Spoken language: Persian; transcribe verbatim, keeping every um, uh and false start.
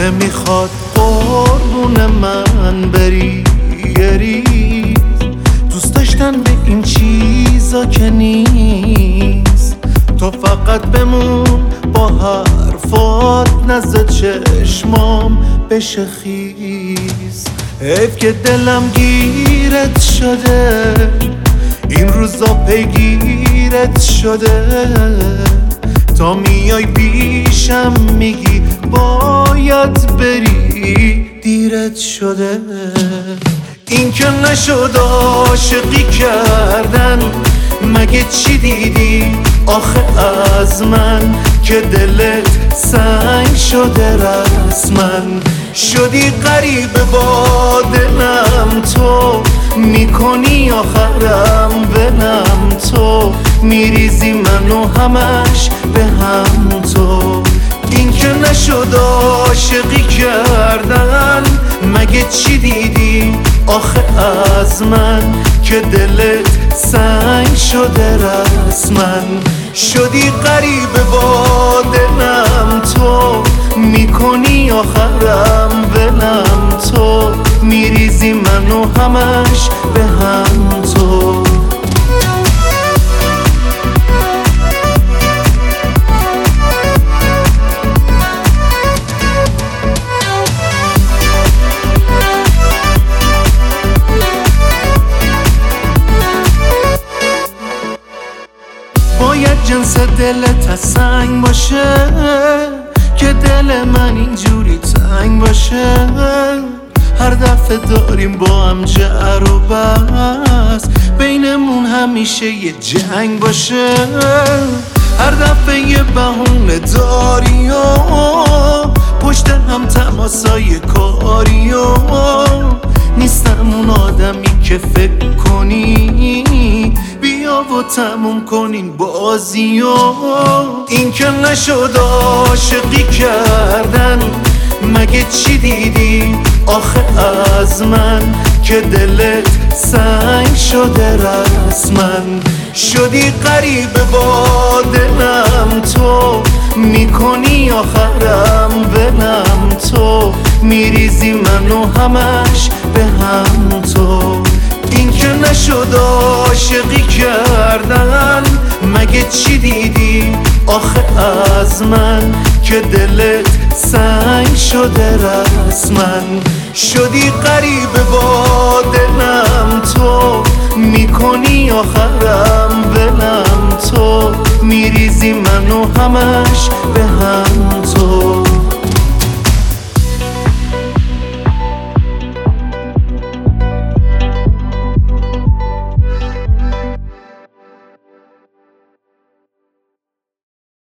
نمیخواد قربون من بری یه ریز، دوست داشتن به این چیزا که نیست. تو فقط بمون با حرفات نزد چشمام بشه خیز. حیف که دلم گیرت شده، این روزا پیگیرت شده. تا میای پیشم میگی باید بری، دیرت شده. این که نشد عاشقی کردن، مگه چی دیدی آخه از من که دلت سنگ شده رسما؟ شدی غریبه با دلم، تو میکنی آخرم ولم، تو میریزی منو همش به هم. تو این که نشد عاشقی کردن، مگه چی دیدی آخه از من که دلت سنگ شده رسما؟ شدی غریبه با دلم، تو میکنی آخرم ولم، تو میریزی منو همش به هم. تو باید جنس دلت از سنگ باشه که دل من اینجوری تنگ باشه. هر دفعه داریم با هم جر و بحث، بینمون همیشه یه جنگ باشه. هر دفعه یه بهونه داری و پشت هم تماسای کاری و نیستم اون آدمی که فکر کنی. بیا و تموم کنین بازی و این که نشد عاشقی کردن، مگه چی دیدی آخه از من که دلت سنگ شده رسما؟ شدی غریبه با دلم، تو میکنی آخرم ولم، تو میریزی منو همش به هم. تو این که نشد عاشقی کردن، مگه چی دیدی آخه از من که دلت سنگ شده رسما؟ شدی غریبه با دلم، تو میکنی آخرم ولم، تو میریزی منو همش به هم. تو